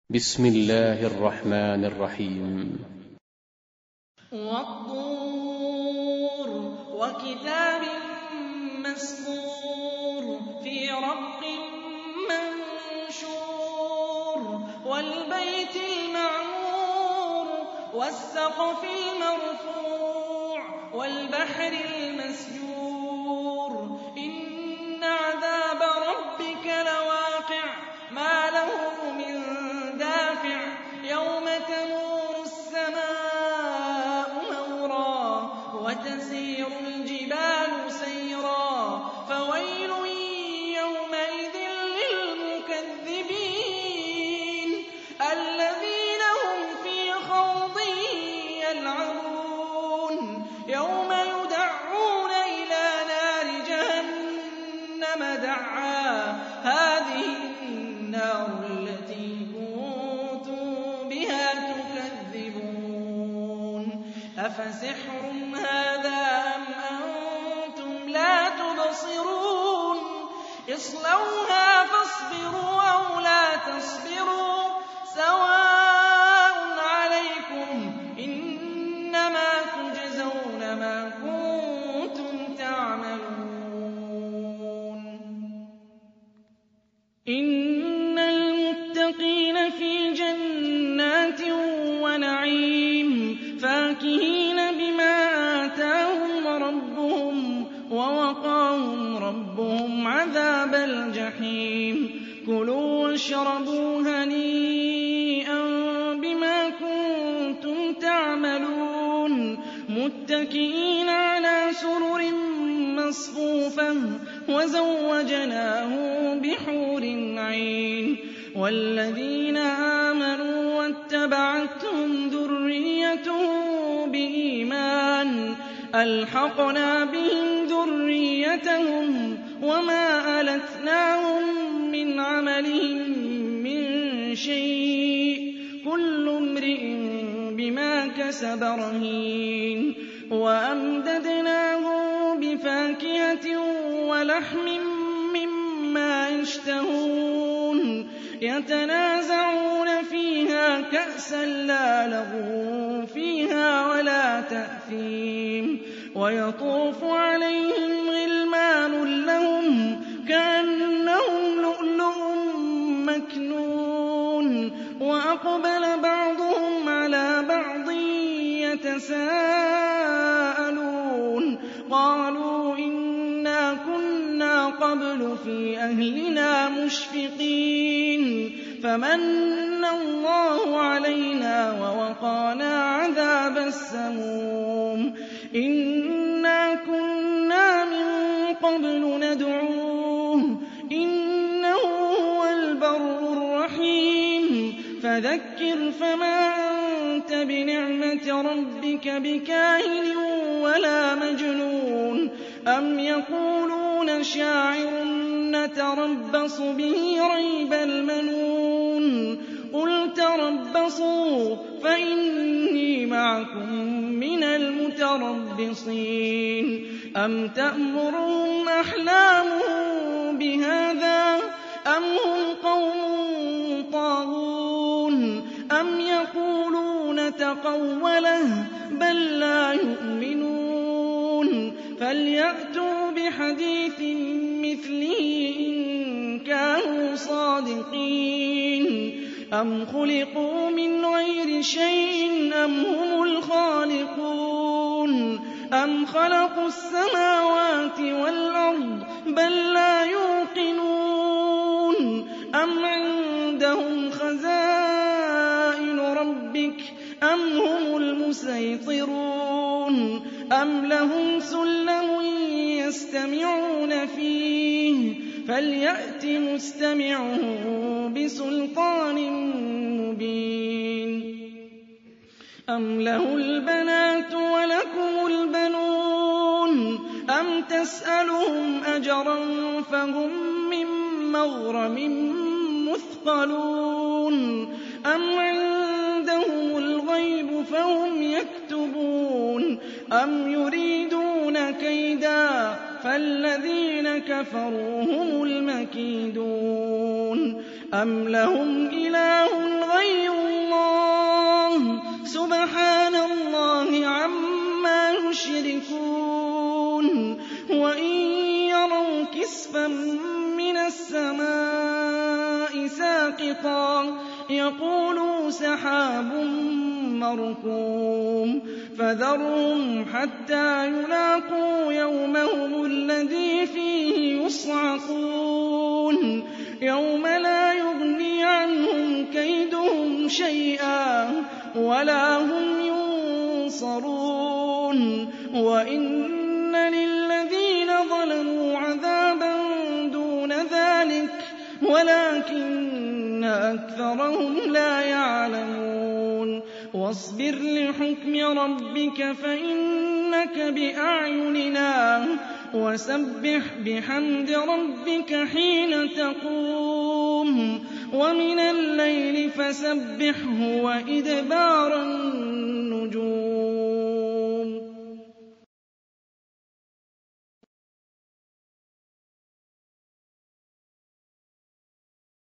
بسم الله الرحمن الرحيم. والطور وكتاب مسطور في رق منشور والبيت المعمور والسقف المرفوع والبحر المسجور إن عذاب ربك لواقع ما له من دافع يوم تمور السماء مورا وتسير الجبال سيرا فويل يومئذ للمكذبين الذين هم في خوض يلعبون يوم يدعون إلى نار جهنم دعا هذه النار التي كنتم بها تكذبون أفسحر هذا أم أنتم لا تبصرون اصلوها فاصبروا أو لا تصبروا سواء عليكم إنما تجزون ما كنتم تعملون إن المتقين في جنات ونعيم فاكهين بما آتاهم ربهم ووقاهم ربهم عذاب الجحيم كلوا واشربوا هنيئا بما كنتم تعملون متكئين على سرر مصفوفة وزوجناهم بحور عين والذين آمنوا واتبعتهم ذريتهم بإيمان ألحقنا بهم ذريتهم وما ألتناهم من عملهم من شيء كل امرئ بما كسب رهين وأمددناهم بفاكهة ولحم مما يشتهون يتنازعون فيها كأسا لا لغو فيها ولا تأثيم ويطوف عليهم غلمان لهم كأنهم لؤلؤ مكنون وأقبل بعضهم على بعض يتساءلون قالوا إنا كنا قبل في أهلنا مشفقين فمن الله علينا ووقانا عذاب السموم إنا كنا من قبل ندعوه إنه هو البر الرحيم فذكر فما أنت بنعمة ربك بكاهن ولا مجنون أم يقولون شاعر نتربص به ريب المنون قل تربصوا فإني معكم من المتربصين أم تأمرهم أحلامهم بهذا أم هم قوم طاغون أم يقولون تقوله بل لا يؤمنون فليأتوا بحديث مثله إن كانوا صادقين أم خلقوا من غير شيء أم هم الخالقون أم خلقوا السماوات والأرض بل لا يوقنون أم عندهم خزائن ربك أم هم المسيطرون أم لهم سلم يستمعون فيه فليأت مستمعهم بسلطان مبين أم له البنات ولكم البنون أم تسألهم أجرا فهم من مغرم مثقلون أم عندهم الغيب فهم يكتبون أم يريدون كيدا فالذين كفروا هم المكيدون أم لهم إله غير كِسْفًا مِّنَ السَّمَاءِ سَاقِطًا يَقُولُوا سَحَابٌ مَّرْكُومٌ فَذَرْهُمْ حَتَّىٰ يُلَاقُوا يَوْمَهُمُ الَّذِي فِيهِ يُصْعَقُونَ يَوْمَ لَا يُغْنِي عَنْهُمْ كَيْدُهُمْ شَيْئًا وَلَا هُمْ يُنصَرُونَ وَإِنَّ لِلَّذِينَ ظَلَمُوا عَذَابًا دُونَ ذَٰلِكَ وَلَٰكِنَّ أَكْثَرَهُمْ لَا يَعْلَمُونَ وَاصْبِرْ لِحُكْمِ رَبِّكَ فَإِنَّكَ بِأَعْيُنِنَا وَسَبِّحْ بِحَمْدِ رَبِّكَ حِينَ تَقُومُ وَمِنَ اللَّيْلِ فَسَبِّحْهُ وَإِدْبَارَ